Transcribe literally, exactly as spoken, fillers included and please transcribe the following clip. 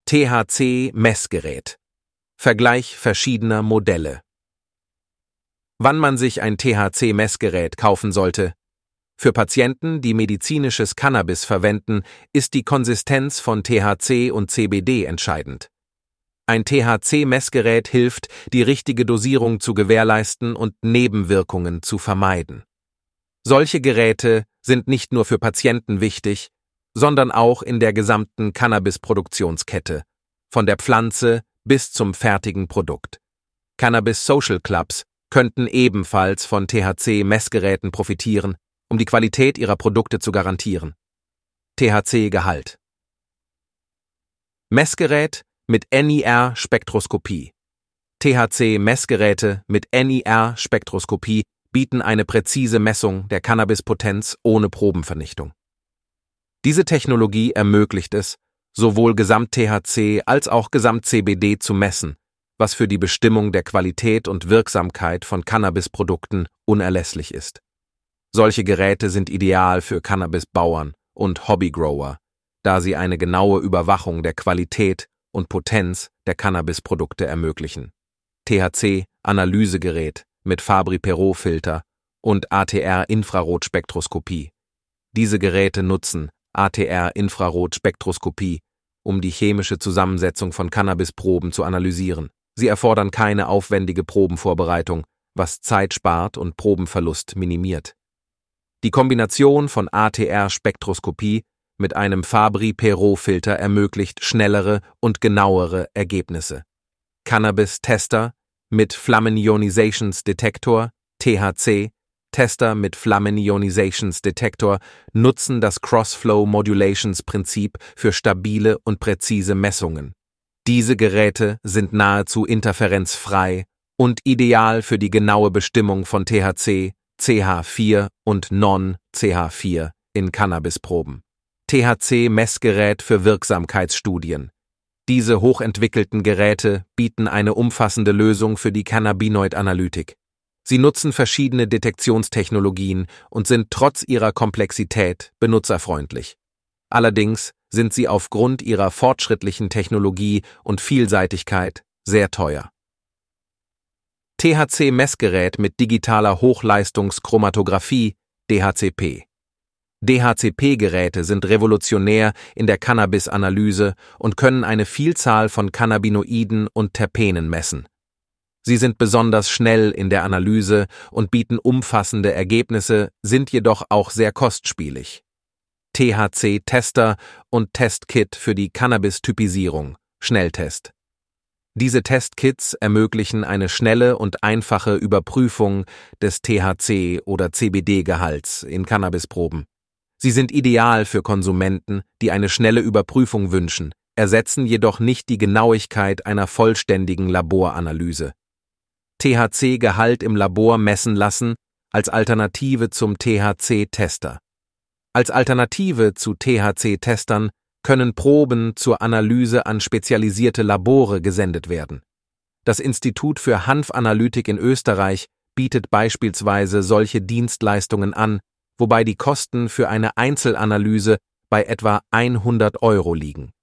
T H C-Messgerät. Vergleich verschiedener Modelle. Wann man sich ein T H C-Messgerät kaufen sollte? Für Patienten, die medizinisches Cannabis verwenden, ist die Konsistenz von T H C und C B D entscheidend. Ein T H C-Messgerät hilft, die richtige Dosierung zu gewährleisten und Nebenwirkungen zu vermeiden. Solche Geräte sind nicht nur für Patienten wichtig, sondern auch in der gesamten Cannabis-Produktionskette, von der Pflanze bis zum fertigen Produkt. Cannabis Social Clubs könnten ebenfalls von T H C-Messgeräten profitieren, um die Qualität ihrer Produkte zu garantieren. T H C-Gehalt. Messgerät mit N I R-Spektroskopie. T H C-Messgeräte mit N I R-Spektroskopie bieten eine präzise Messung der Cannabispotenz ohne Probenvernichtung. Diese Technologie ermöglicht es, sowohl Gesamt-T H C als auch Gesamt-C B D zu messen, was für die Bestimmung der Qualität und Wirksamkeit von Cannabisprodukten unerlässlich ist. Solche Geräte sind ideal für Cannabisbauern und Hobbygrower, da sie eine genaue Überwachung der Qualität und Potenz der Cannabisprodukte ermöglichen. T H C-Analysegerät mit Fabry-Perot-Filter und A T R-Infrarotspektroskopie. Diese Geräte nutzen A T R-Infrarotspektroskopie, um die chemische Zusammensetzung von Cannabisproben zu analysieren. Sie erfordern keine aufwendige Probenvorbereitung, was Zeit spart und Probenverlust minimiert. Die Kombination von A T R-Spektroskopie mit einem Fabry-Perot-Filter ermöglicht schnellere und genauere Ergebnisse. Cannabis-Tester mit Flammen-Ionisations-Detektor, T H C, Tester mit Flammen-Ionisations-Detektor nutzen das Cross-Flow-Modulations-Prinzip für stabile und präzise Messungen. Diese Geräte sind nahezu interferenzfrei und ideal für die genaue Bestimmung von T H C, C H vier und Non-C H vier in Cannabisproben. T H C-Messgerät für Wirksamkeitsstudien. Diese hochentwickelten Geräte bieten eine umfassende Lösung für die Cannabinoid-Analytik. Sie nutzen verschiedene Detektionstechnologien und sind trotz ihrer Komplexität benutzerfreundlich. Allerdings sind sie aufgrund ihrer fortschrittlichen Technologie und Vielseitigkeit sehr teuer. T H C-Messgerät mit digitaler Hochleistungschromatographie, D H C P. D H C P-Geräte sind revolutionär in der Cannabis-Analyse und können eine Vielzahl von Cannabinoiden und Terpenen messen. Sie sind besonders schnell in der Analyse und bieten umfassende Ergebnisse, sind jedoch auch sehr kostspielig. T H C-Tester und Testkit für die Cannabis-Typisierung, Schnelltest. Diese Testkits ermöglichen eine schnelle und einfache Überprüfung des T H C- oder C B D-Gehalts in Cannabisproben. Sie sind ideal für Konsumenten, die eine schnelle Überprüfung wünschen, ersetzen jedoch nicht die Genauigkeit einer vollständigen Laboranalyse. T H C-Gehalt im Labor messen lassen als Alternative zum T H C-Tester. Als Alternative zu T H C-Testern können Proben zur Analyse an spezialisierte Labore gesendet werden. Das Institut für Hanfanalytik in Österreich bietet beispielsweise solche Dienstleistungen an, wobei die Kosten für eine Einzelanalyse bei etwa hundert Euro liegen.